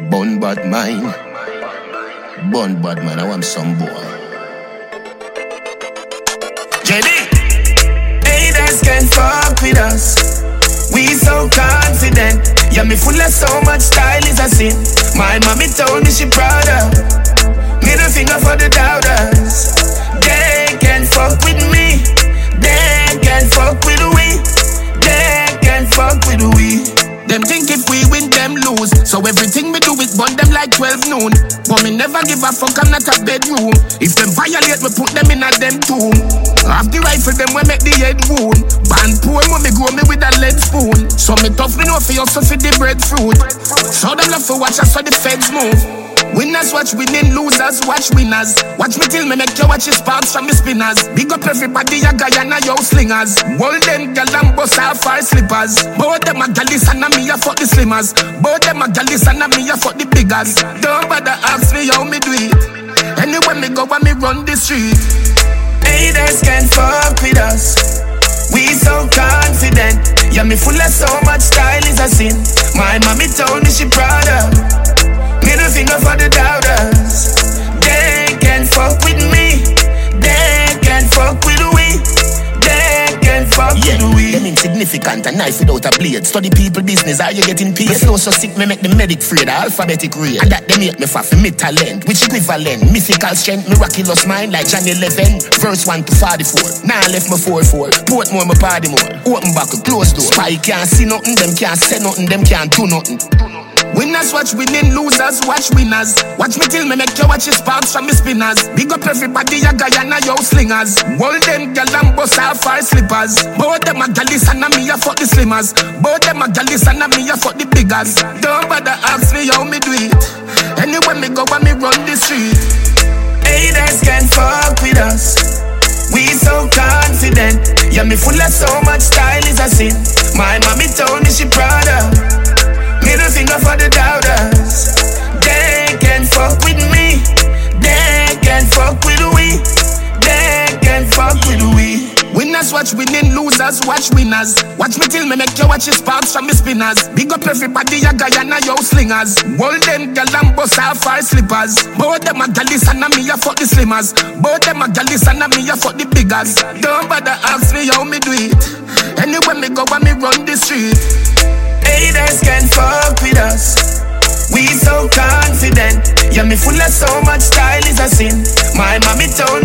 Bun bad mind. Bun bad man, I want some boy. JD. Haters can't fuck with us. We so confident. Yeah, me full of so much style is a sin. My mommy told me she proud of. Middle finger for the doubters. They can't fuck with me. They can't fuck with we. They can't fuck with we. Them think if we win, them lose. So everything we do is burn them like 12 noon. But me never give a fuck, I'm not a bedroom. If them violate, we put them in a them tomb. Half the rifle, them we make the head wound. Band poor, when me grow me with a lead spoon. So me tough, me know for you, so for the breadfruit. So them love to watch us so the feds move. Winners watch winning, losers watch winners. Watch me till me make you watch your sparks from me spinners. Big up everybody, ya Guyana, yo slingers. Golden gal and bust our fire slippers. Both them a gallis and a me a fuck the slimmers. Both them a gallis and a me a fuck the biggers. Don't bother ask me how me do it. Anywhere me go, when me run the street. Haters can't fuck with us. We so confident. Yeah, me full of so much style is a sin. My mommy told me she proud of. Middle finger for the doubters. They can't fuck with me. They can't fuck with we. They can't fuck with we. Them insignificant, a knife without a blade. Study people business, are you getting paid? Me flow so sick, me make the medic afraid. Alphabetic rate. And that they make me for me talent. Which equivalent? Mythical strength, miraculous mind like Johnny 11. Verse 1 to 44. Now I left me 4-4. Portmore, my party more. Open back, close door. Spy can't see nothing, them can't say nothing, them can't do nothing. Winners watch winning, losers watch winners. Watch me till me make you watch your sparks from me spinners. Big up everybody, ya Guyana, yo slingers. Golden gal and bust our fire slippers. Both them a gallis and a me a fuck the slimmers. Both them a gallis and a me a fuck the biggers. Don't bother ask me how me do it. Anywhere me go, when me run the street. Haters can't fuck with us. We so confident. Yeah, me full of so much style is a sin. My mommy told me she proud of. Middle finger for the doubters. They can't fuck with me. They can't fuck with we. They can't fuck with we. Winners watch winning, losers watch winners. Watch me till me make you watch your sparks from me spinners. Big up everybody, ya Guyana, yo slingers. Golden gal and bust our fire slippers. Both them a gallis and a me a fuck the slimmers. Both them a gallis and a me a fuck the biggers. Don't bother ask me how me do it. Anywhere me go, when me run the street. Haters can't fuck with us. We so confident. Yeah, me full of so much style is a sin. My mommy told